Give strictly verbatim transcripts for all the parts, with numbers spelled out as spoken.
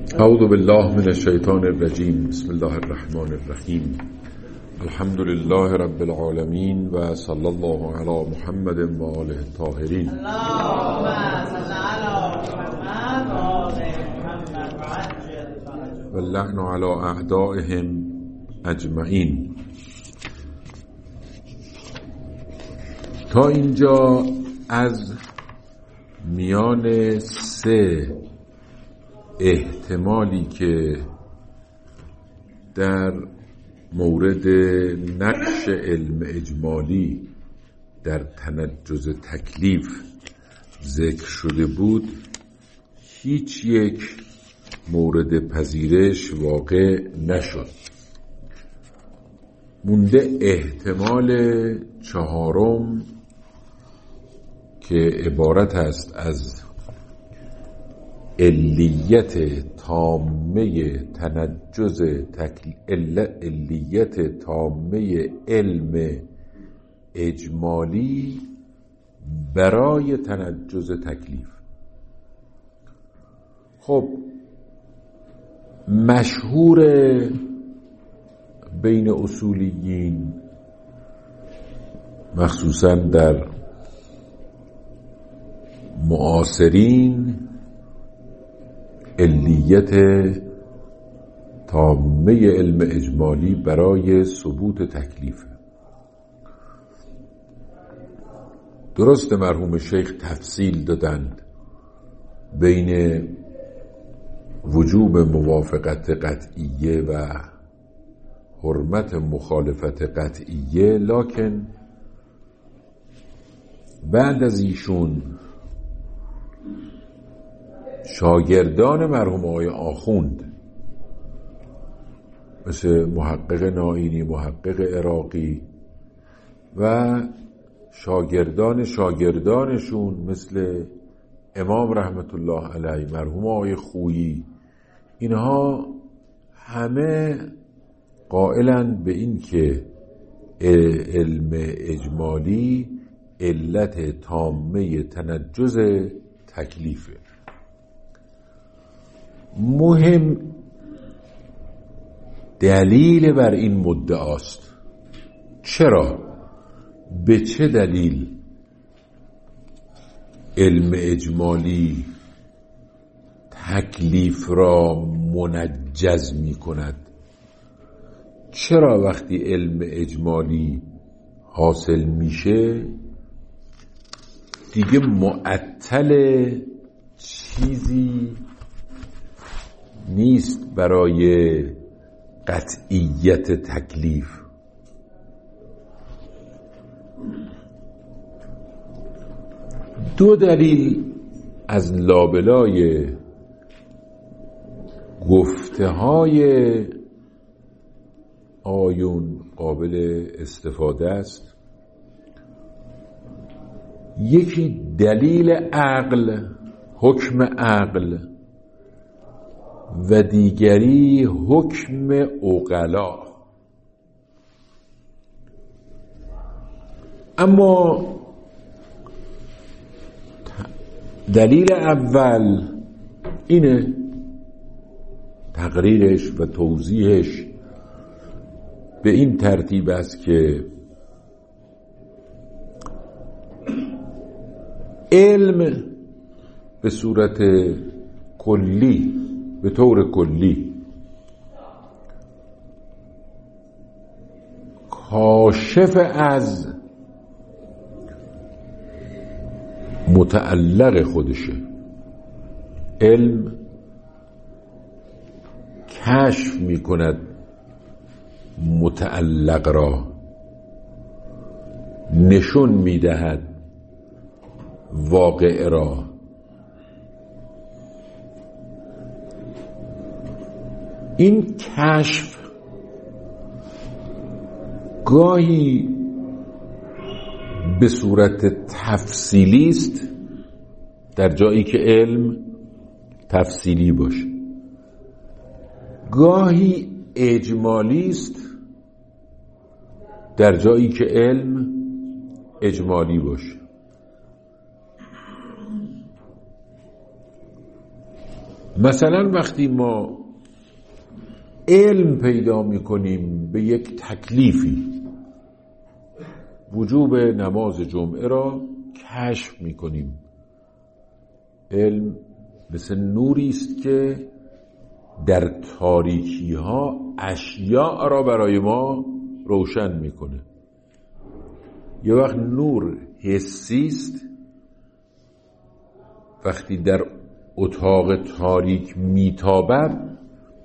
اعوذ بالله من الشیطان الرجیم. بسم الله الرحمن الرحیم. الحمد لله رب العالمین و صلی الله علی محمد و آله الطاهرین. و اللعن علی اعدائهم اجمعین. تا اینجا از میان سه احتمالی که در مورد نقش علم اجمالی در تنجز تکلیف ذکر شده بود، هیچ یک مورد پذیرش واقع نشد. مونده احتمال چهارم که عبارت است از علیت تامه تنجز تکلیف، علیت تامه علم اجمالی برای تنجز تکلیف. خب مشهور بین اصولیین، مخصوصا در معاصرین، علیت تامه علم اجمالی برای ثبوت تکلیف. درست مرحوم شیخ تفصیل دادند بین وجوب موافقت قطعیه و حرمت مخالفت قطعیه، لکن بعد از ایشون شاگردان مرحوم آقای آخوند مثل محقق نائینی، محقق عراقی و شاگردان شاگردانشون مثل امام رحمت الله علیه، مرحوم آقای خویی، اینها همه قائلند به این که علم اجمالی علت تامه تنجز تکلیفه. مهم دلیل بر این مدعاست. چرا؟ به چه دلیل علم اجمالی تکلیف را منجز می کند؟ چرا وقتی علم اجمالی حاصل میشه دیگه معطل چیزی نیست برای قطعیت تکلیف؟ دو دلیل از لابلای گفته های آیون قابل استفاده است. یکی دلیل عقل، حکم عقل، و دیگری حکم عقلا. اما دلیل اول اینه، تقریرش و توضیحش به این ترتیب است که علم به صورت کلی، به طور کلی، کاشف از متعلق خودشه. علم کشف می کند متعلق را، نشون می دهد واقع را. این کشف گاهی به صورت تفصیلی است در جایی که علم تفصیلی باشه، گاهی اجمالی است در جایی که علم اجمالی باشه. مثلا وقتی ما علم پیدا میکنیم به یک تکلیفی، وجوب نماز جمعه را کشف میکنیم. علم مثل نوری است که در تاریکی ها اشیاء را برای ما روشن میکنه. یه وقت نور حسی است، وقتی در اتاق تاریک میتابد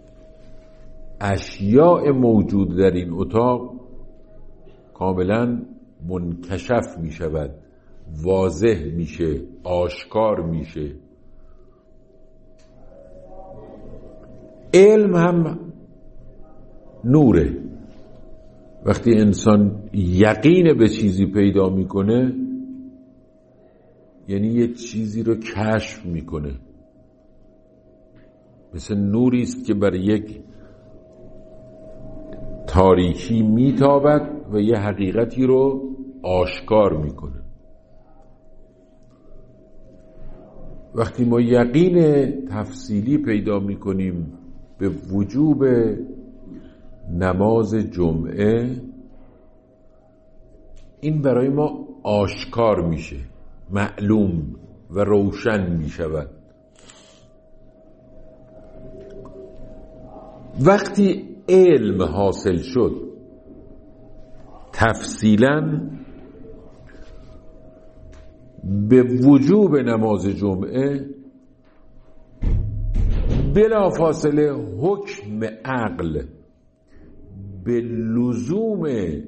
اشیاء موجود در این اتاق کاملا منکشف میشود، واضح میشه، آشکار میشه. علم هم نوره. وقتی انسان یقین به چیزی پیدا میکنه یعنی یه چیزی رو کشف میکنه. مثل نوری است که بر یک تاریکی میتابد و یه حقیقتی رو آشکار میکنه. وقتی ما یقین تفصیلی پیدا میکنیم به وجوب نماز جمعه، این برای ما آشکار میشه، معلوم و روشن میشود. وقتی علم حاصل شد تفصیلاً به وجوب نماز جمعه، بلا فاصله حکم عقل به لزوم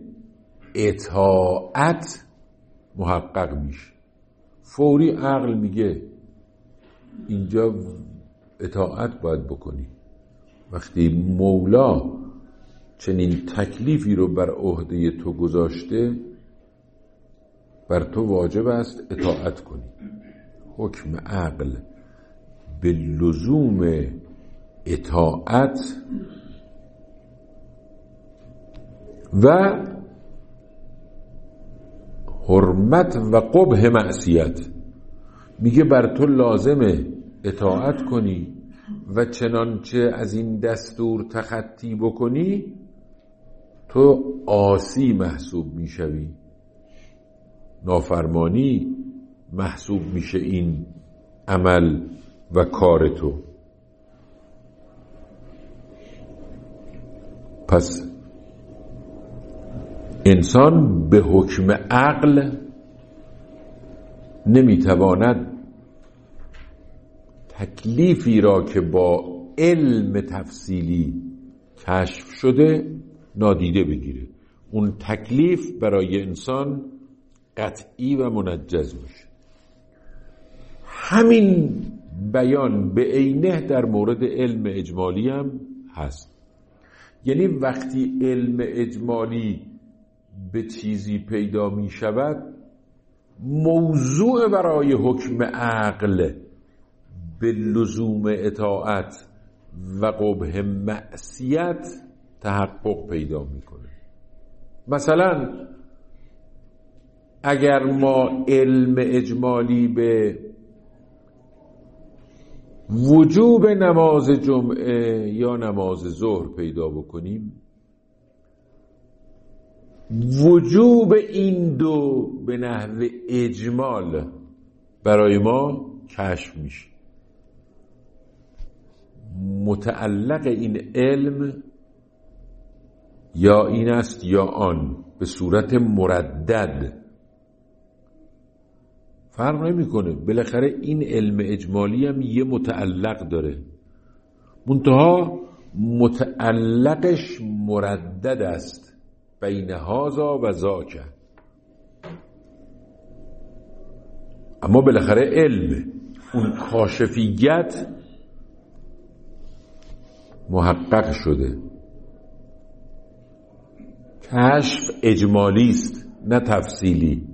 اطاعت محقق میشه. فوری عقل میگه اینجا اطاعت باید بکنی. وقتی مولا چنین تکلیفی رو بر عهده تو گذاشته، بر تو واجب است اطاعت کنی. حکم عقل به لزوم اطاعت و حرمت و قبح معصیت میگه بر تو لازمه اطاعت کنی و چنانچه از این دستور تخطی بکنی تو عاصی محسوب میشوی، نافرمانی محسوب میشه این عمل و کار تو. پس انسان به حکم عقل نمیتواند تکلیفی را که با علم تفصیلی کشف شده نادیده بگیره. اون تکلیف برای انسان قطعی و منجز میشه. همین بیان به عینه در مورد علم اجمالی هم هست. یعنی وقتی علم اجمالی به چیزی پیدا می شود، موضوع برای حکم عقل به لزوم اطاعت و قبح معصیت تحقق پیدا میکنه. مثلا اگر ما علم اجمالی به وجوب نماز جمعه یا نماز ظهر پیدا بکنیم، وجوب این دو به نحو اجمال برای ما کشف میشه. متعلق این علم یا این است یا آن، به صورت مردد فرق نمیکنه. بالاخره این علم اجمالی هم یه متعلق داره، منتها متعلقش مردد است بین هذا و ذاک. اما بالاخره علم، اون کاشفیت محقق شده. کشف اجمالی است نه تفصیلی.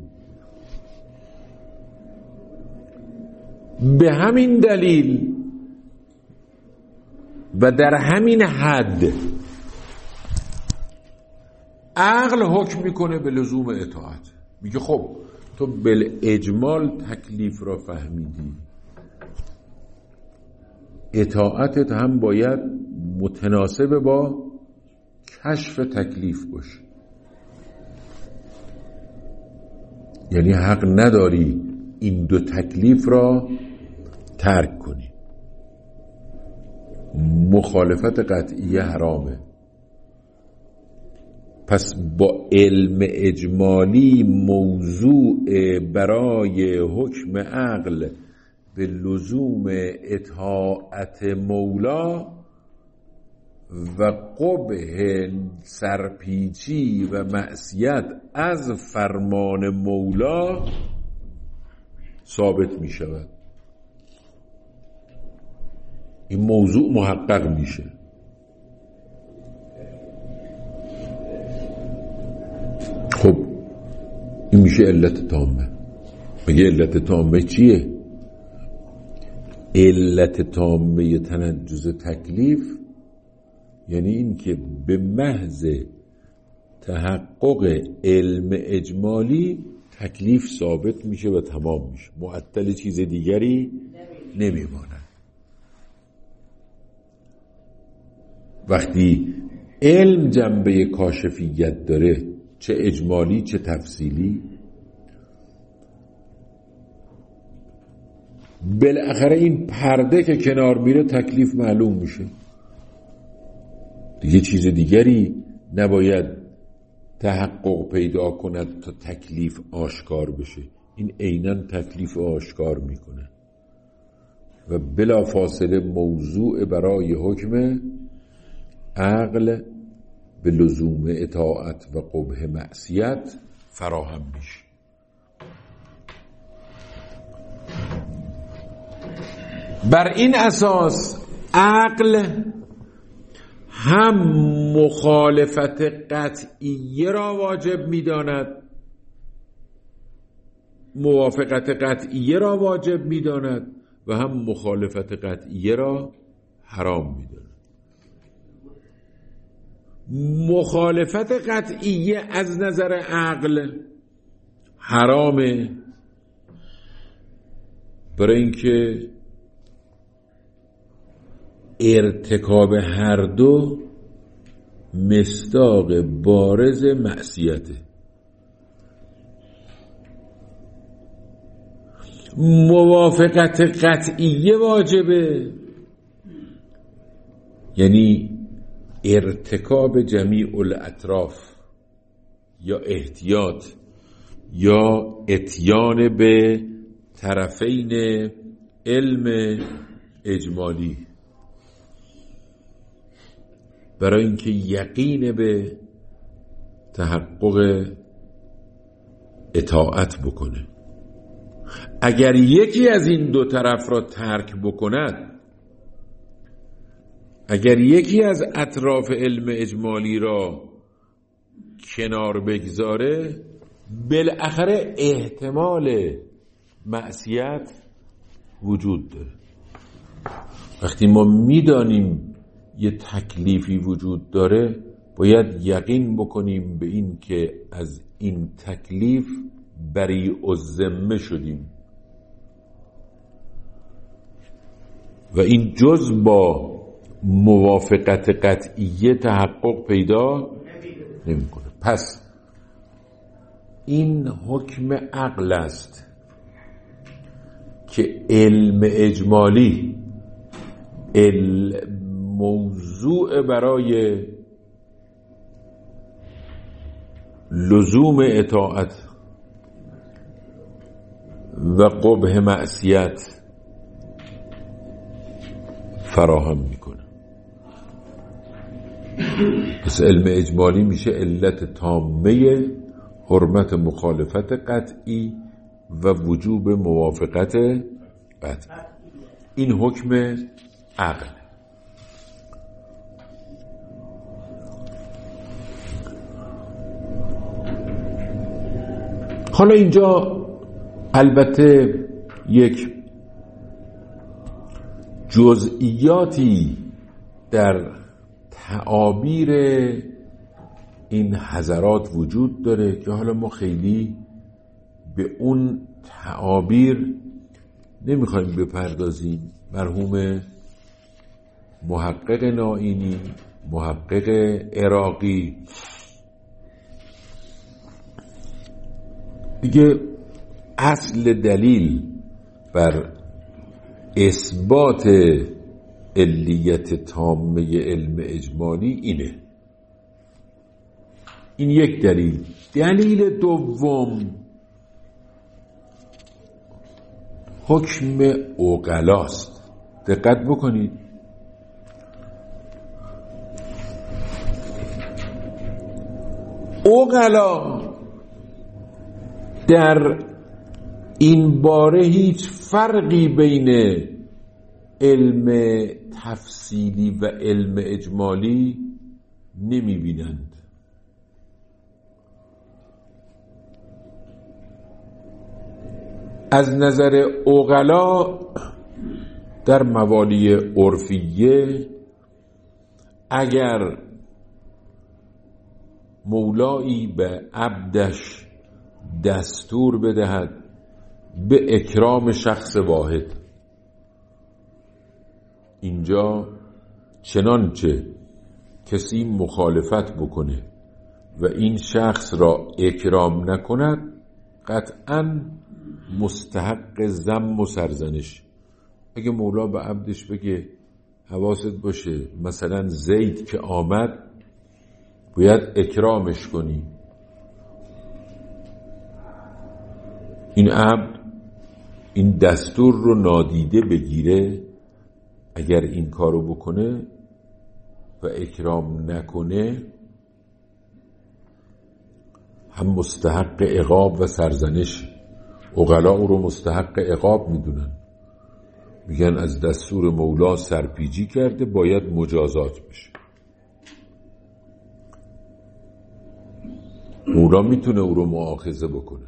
به همین دلیل و در همین حد عقل حکم میکنه به لزوم اطاعت. میگه خب تو بالاجمال تکلیف را فهمیدی، اطاعتت هم باید متناسب با کشف تکلیف باشه. یعنی حق نداری این دو تکلیف را ترک کنی. مخالفت قطعیه حرامه. پس با علم اجمالی موضوع برای حکم عقل به لزوم اطاعت مولا و قبح سرپیچی و معصیت از فرمان مولا ثابت می شود. این موضوع محقق میشه. خب این میشه علت تامه. میگه علت تامه چیه؟ علت تامه تنجز تکلیف یعنی این که به محض تحقق علم اجمالی تکلیف ثابت میشه و تمام میشه، معطل چیز دیگری نمیمانه. وقتی علم جنبه کاشفیت داره، چه اجمالی چه تفصیلی، بالاخره این پرده که کنار میره تکلیف معلوم میشه دیگه. چیز دیگری نباید تحقق پیدا کند تا تکلیف آشکار بشه. این عیناً تکلیف آشکار میکنه و بلا فاصله موضوع برای حکم عقل به لزوم اطاعت و قبح معصیت فراهم میشه. بر این اساس عقل هم مخالفت قطعیه را واجب میداند، موافقت قطعیه را واجب میداند و هم مخالفت قطعیه را حرام میداند. مخالفت قطعیه از نظر عقل حرامه، برای اینکه ارتکاب هر دو مصداق بارز معصیته. موافقت قطعیه واجبه، یعنی ارتکاب جمیع الاطراف یا احتیاط یا اتیان به طرفین علم اجمالی، برای اینکه یقین به تحقق اطاعت بکنه. اگر یکی از این دو طرف را ترک بکند، اگر یکی از اطراف علم اجمالی را کنار بگذاره، بالاخره احتمال معصیت وجود داره. وقتی ما میدانیم یه تکلیفی وجود داره، باید یقین بکنیم به این که از این تکلیف بری الذمه شدیم و این جز با موافقت قطعیه تحقق پیدا نمی‌کنه. پس این حکم عقل است که علم اجمالی موضوع برای لزوم اطاعت و قبح معصیت فراهم میکنه. پس علم اجمالی میشه علت تامه حرمت مخالفت قطعی و وجوب موافقت قطعی. این حکم عقل. حالا اینجا البته یک جزئیاتی در تعابیر این حضرات وجود داره که حالا ما خیلی به اون تعابیر نمیخوایم بپردازیم. مرحوم محقق نائینی، محقق عراقی، دیگه اصل دلیل بر اثبات علیت تامه علم اجمالی اینه. این یک دلیل. دلیل دوم حکم عقلاست. دقت بکنید، عقلا در این باره هیچ فرقی بین علم تفصیلی و علم اجمالی نمی بینند. از نظر عقلا در موالی عرفیه اگر مولایی به عبدش دستور بدهد به اکرام شخص واحد، اینجا چنانچه کسی مخالفت بکنه و این شخص را اکرام نکند قطعاً مستحق ذم و سرزنش. اگه مولا به عبدش بگه حواست باشه مثلا زید که آمد باید اکرامش کنی، این عبد این دستور رو نادیده بگیره، اگر این کارو بکنه و اکرام نکنه هم مستحق عقاب و سرزنش. عقلا او رو مستحق عقاب میدونن، میگن از دستور مولا سرپیچی کرده باید مجازات بشه. مولا میتونه او رو مؤاخذه بکنه.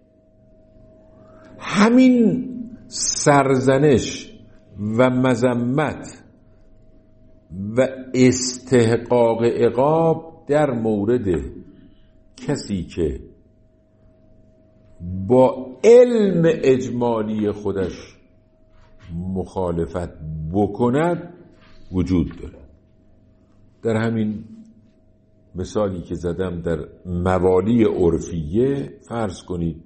همین سرزنش و مذمت و استحقاق عقاب در مورد کسی که با علم اجمالی خودش مخالفت بکند وجود داره. در همین مثالی که زدم در موالی عرفیه، فرض کنید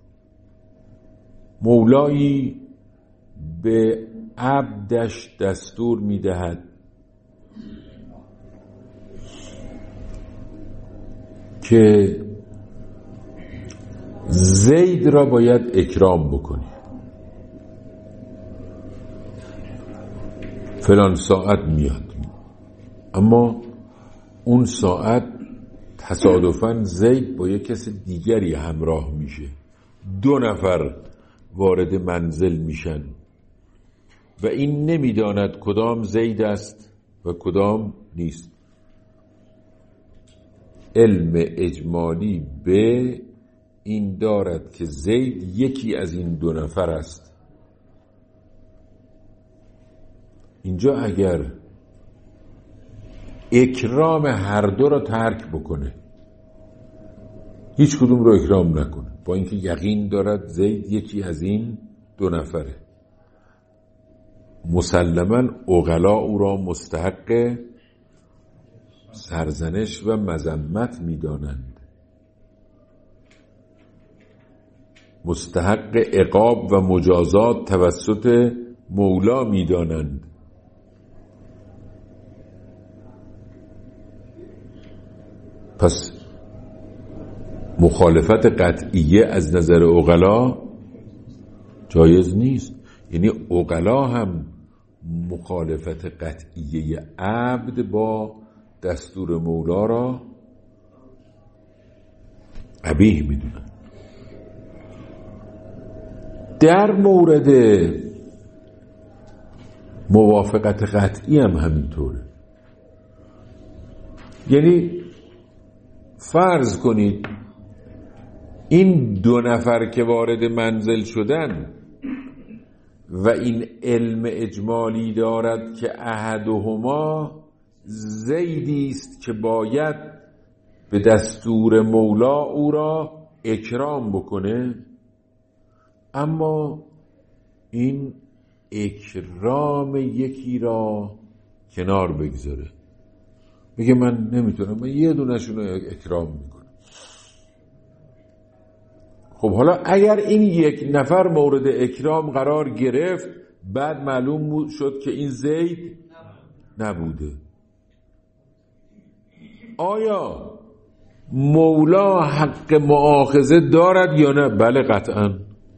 مولایی به عبدش دستور میدهد که زید را باید اکرام بکنی، فلان ساعت میاد، اما اون ساعت تصادفاً زید با یک کس دیگری همراه میشه، دو نفر وارد منزل میشن و این نمیداند کدام زید است و کدام نیست. علم اجمالی به این دارد که زید یکی از این دو نفر است. اینجا اگر اکرام هر دو را ترک بکنه، هیچ کدوم رو اکرام نکنه، با اینکه یقین دارد زید یکی از این دو نفره، مسلماً عقلا او را مستحق سرزنش و مذمت می‌دانند، مستحق عقاب و مجازات توسط مولا می‌دانند. پس مخالفت قطعیه از نظر عقلا جایز نیست. یعنی عقلا هم مخالفت قطعیه عبد با دستور مولا را قبیح میدونن. در مورد موافقت قطعی هم همینطوره. یعنی فرض کنید این دو نفر که وارد منزل شدن و این علم اجمالی دارد که احدهما زیدی است که باید به دستور مولا او را اکرام بکنه، اما این اکرام یکی را کنار بگذاره، بگه من نمیتونم، من یه دونشون رو اکرام میکنم. خب حالا اگر این یک نفر مورد اکرام قرار گرفت، بعد معلوم شد که این زید نبوده، آیا مولا حق مؤاخذه دارد یا نه؟ بله قطعا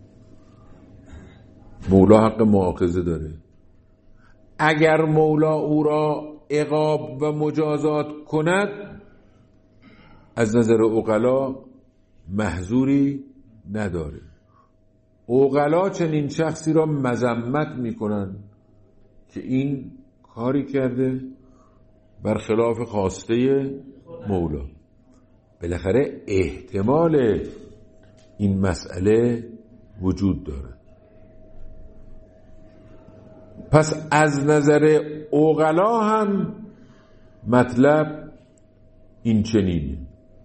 مولا حق مؤاخذه داره. اگر مولا او را عقاب و مجازات کند، از نظر عقلا محذوری نداره. عقلا چنین شخصی را مذمت میکنن که این کاری کرده برخلاف خواسته مولا. بالاخره احتمال این مسئله وجود داره. پس از نظر عقلا هم مطلب این چنینه.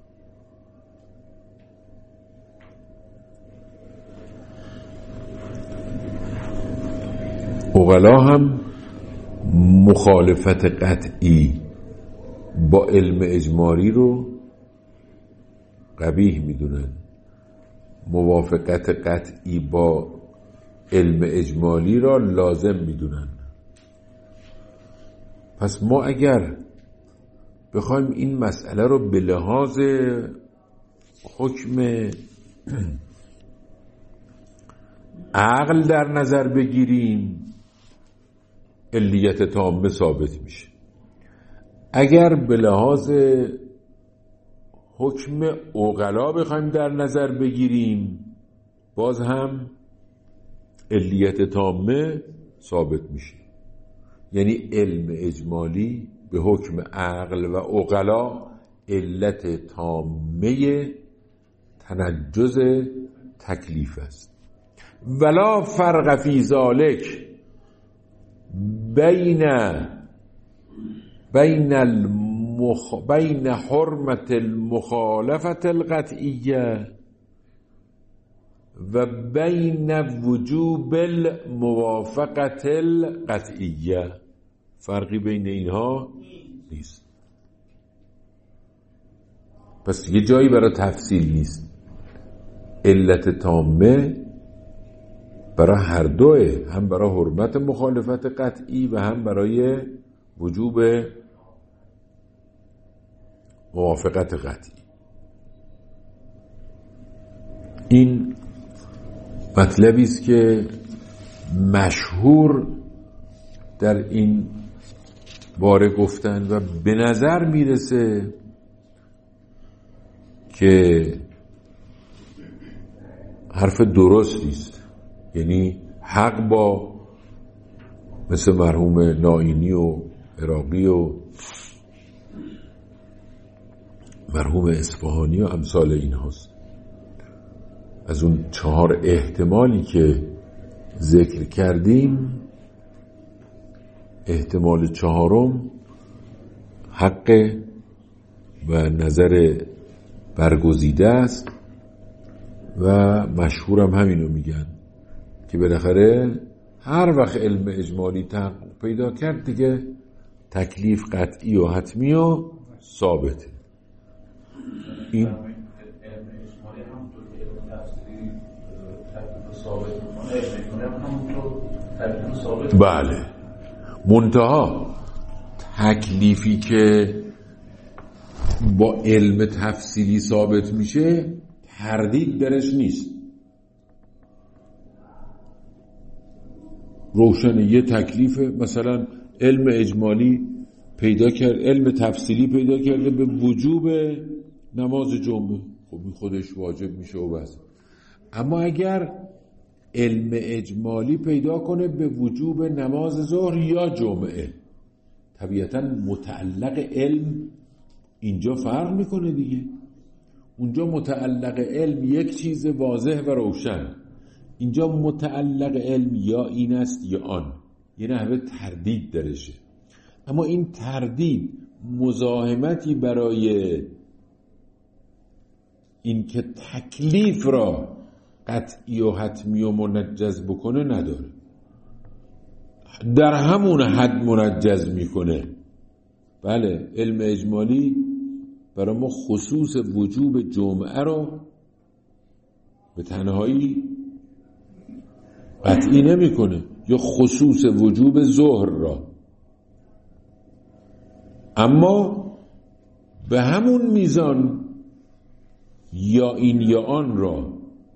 عقلا هم مخالفت قطعی با علم اجمالی رو قبیح میدونن، موافقت قطعی با علم اجمالی را لازم میدونن. پس ما اگر بخوایم این مسئله رو به لحاظ حکم عقل در نظر بگیریم، علیت تامه ثابت میشه. اگر به لحاظ حکم عقلا بخوایم در نظر بگیریم، باز هم علیت تامه ثابت میشه. یعنی علم اجمالی به حکم عقل و عقلا علت تامه تنجز تکلیف است. ولا فرق فی ذلک بین بین المخ بین حرمت المخالفت القطعیه و بین وجوب الموافقت القطعیه. فرقی بین اینها نیست. پس دیگه جایی برای تفصیل نیست. علت تامه برای هر دوه، هم برای حرمت مخالفت قطعی و هم برای وجوب موافقت قطعی. این مطلبی است که مشهور در این باره گفتن و به نظر میرسه که حرف درستی است. یعنی حق با مثل مرحوم نائینی و عراقی و مرحوم اصفهانی و امثال این هاست. از اون چهار احتمالی که ذکر کردیم، احتمال چهارم حق و نظر برگزیده است و مشهورم همینو میگن که بالاخره هر وقت علم اجمالی تحقق پیدا کرد دیگه تکلیف قطعی و حتمی و ثابته. این علم اجمالی همونطور که علم تفسیری تکلیف ثابت میکنه، علم اجمالی همونطور تکلیف ثابت. بله، منتها تکلیفی که با علم تفصیلی ثابت میشه تردید درش نیست. روشن یه تکلیف، مثلا علم اجمالی پیدا کرد، علم تفصیلی پیدا کرده به وجوب نماز جمعه، خب این خودش واجب میشه و بس. اما اگر علم اجمالی پیدا کنه به وجوب نماز ظهر یا جمعه، طبیعتا متعلق علم اینجا فرق میکنه دیگه. اونجا متعلق علم یک چیز واضح و روشن، اینجا متعلق علم یا این است یا آن، یه نحوه تردید درشه. اما این تردید مزاحمتی برای این که تکلیف را قطعی و حتمی و منجز بکنه نداره. در همون حد منجز میکنه. بله، علم اجمالی برای ما خصوص وجوب جمعه رو به تنهایی قطعی نمیکنه، یا خصوص وجوب ظهر را، اما به همون میزان یا این یا آن را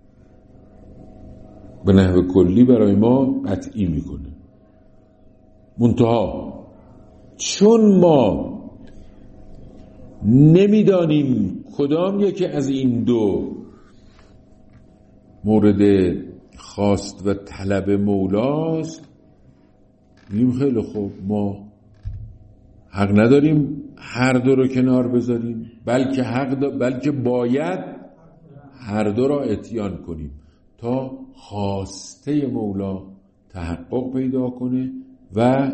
به نحو کلی برای ما قطعی میکنه. منتها چون ما نمیدانیم کدام یکی از این دو مورد خواست و طلب مولاست، میگیم خیلی خوب، ما حق نداریم هر دو رو کنار بذاریم، بلکه حق دا بلکه باید هر دو را اتیان کنیم تا خواسته مولا تحقق پیدا کنه و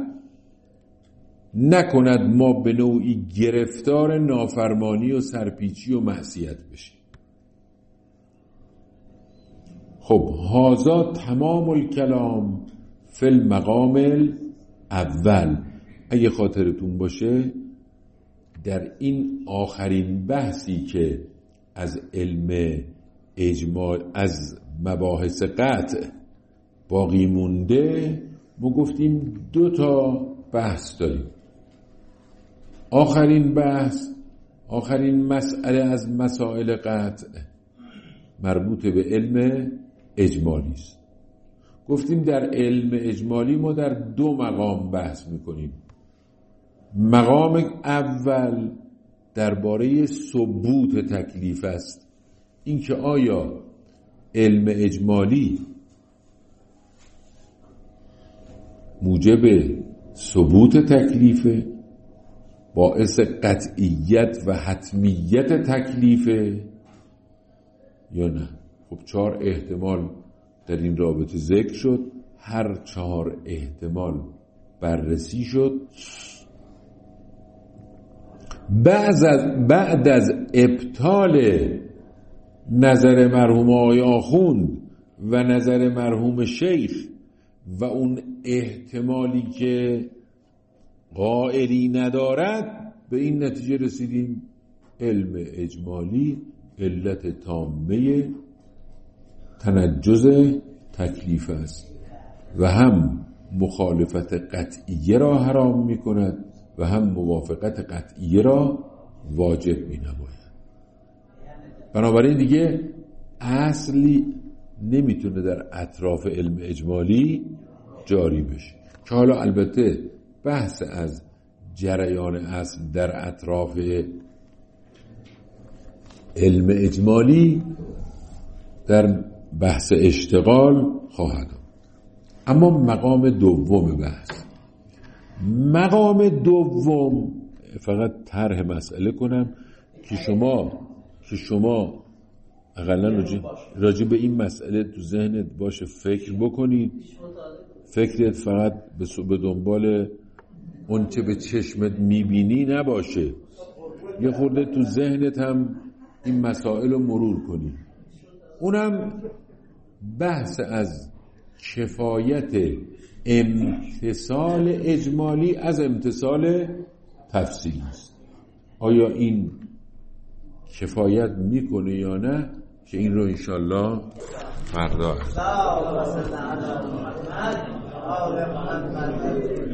نکند ما به نوعی گرفتار نافرمانی و سرپیچی و معصیت بشیم. خب هذا تمام الکلام فی المقام الاول. اگه خاطرتون باشه در این آخرین بحثی که از علم اجمال، از مباحث قطع باقی مونده، ما گفتیم دو تا بحث داریم. آخرین بحث، آخرین مسئله از مسائل قطع مربوط به علم اجمالی است. گفتیم در علم اجمالی ما در دو مقام بحث میکنیم. مقام اول درباره ثبوت تکلیف است، اینکه آیا علم اجمالی موجب ثبوت تکلیفه، باعث قطعیت و حتمیت تکلیفه یا نه. خب چهار احتمال در این رابطه ذکر شد، هر چهار احتمال بررسی شد. بعد از, بعد از ابطال نظر مرحوم آقای آخوند و نظر مرحوم شیخ و اون احتمالی که قائلی ندارد، به این نتیجه رسیدیم علم اجمالی علت تامه تنجز تکلیف است و هم مخالفت قطعیه را حرام می کند و هم موافقت قطعیه را واجب می نماید. بنابراین دیگه اصلی نمیتونه در اطراف علم اجمالی جاری بشه، که حالا البته بحث از جریان اصل در اطراف علم اجمالی در بحث اشتغال خواهد آمد. اما مقام دوم بحث، مقام دوم، فقط طرح مسئله کنم که شما که شما اقلا راجع, راجع به این مسئله تو ذهنت باشه، فکر بکنید. فکرت فقط به دنبال اون چه به چشمت میبینی نباشه، یه خورده تو ذهنت هم این مسائل رو مرور کنی. اونم بحث از کفایت امتصال اجمالی از امتصال تفصیلی است. آیا این کفایت میکنه یا نه، که این رو انشالله فردا